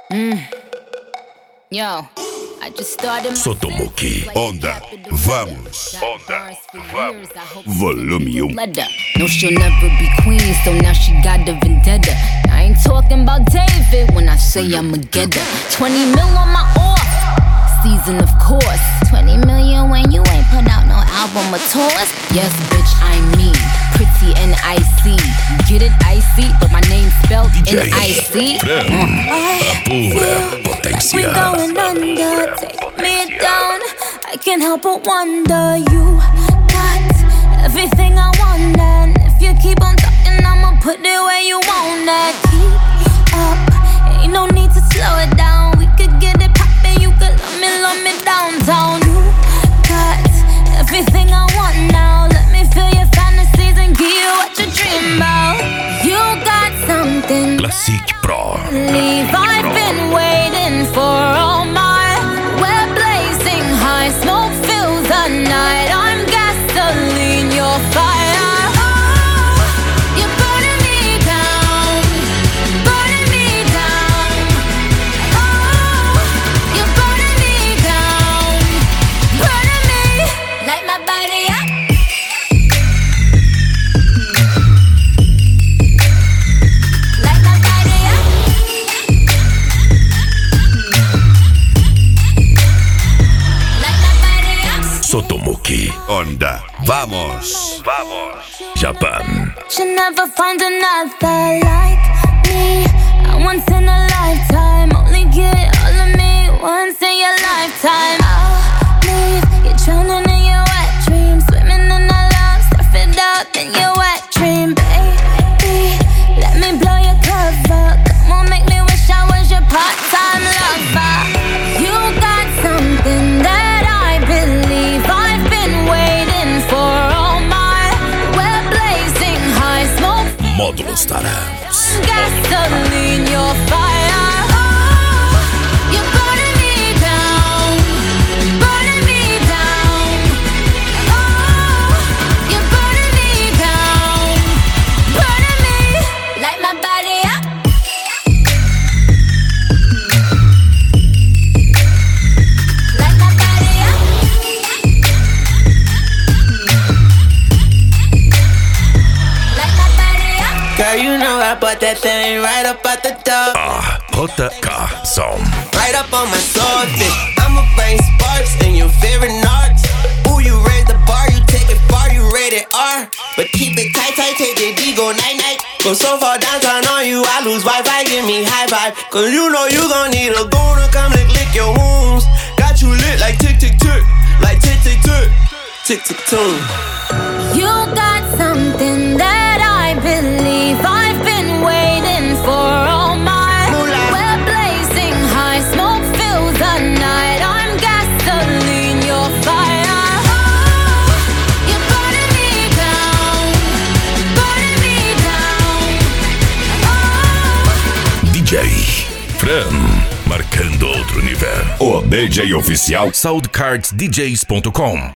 Yo, I just started my Sotomuki. Onda, vamos. Onda, vamos. Volume 1. No, she'll never be queen, so now she got the vendetta. I ain't talking about David when I say I'ma get her. 20 mil on my off season, of course. 20 million when you ain't put out no album or tours. Yes, bitch, I'm me, pretty and icy. Get it icy, but my name spelled N-I-C. Pura potência. We going under, take me down. I can't help but wonder. You got everything I want, and if you keep on talking, I'ma put it where you want it. Keep up, ain't no need to slow it down. We could get it poppin', you could love me downtown. You got everything I want now. Let me feel your fantasies and give you what you dream about. You got something. Classic Pro. Leave, I've been waiting for all my. We're blazing high, smoke fills the night. I'm gasoline, you're fire. Oh, you're burning me down, burning me down. Oh, you're burning me down, burning me. Light my body up. Light my body up. Light my body up. Sotomuki. Onda, vamos. Vamos. Japan. She'll never find another like me. I once in a lifetime. Only get all of me once in your lifetime. I'll leave you drowning in your wet dreams. Swimming in the love, surf it up in your wet dream. Baby, let me blow your cover. Come on, make me wish I was your part-time lover. You got something that I believe I've been waiting for all my. We're blazing high, smoke Módulo Starams. gasoline, your fire. Oh, you're burning me down, burning me down. Oh, you're burning me down, burning me. Light my body up. Light my body up. Light my body up. Girl, you know I bought that thing right up out the door. JK Som. Right up on my swordfish. I'ma bring sparks in your favorite narcs. Ooh, you raise the bar, you take it far, you rated R. But keep it tight, tight, take the D, go night-night. Go so far downtown on you, I lose Wi-Fi, give me high five. Cause you know you gon' need a goon to come lick your wounds. Got you lit like tick, tick, tick. Like tick, tick, tick. Tick, tick, tune. You got something that I believe I've been waiting for all my. We're blazing high, smoke fills the night. I'm gasoline, you're fire. Oh, you're burning me down, burning me down. Oh. DJ Fran. Marcando outro nível. O DJ oficial SoundCardsDJs.com.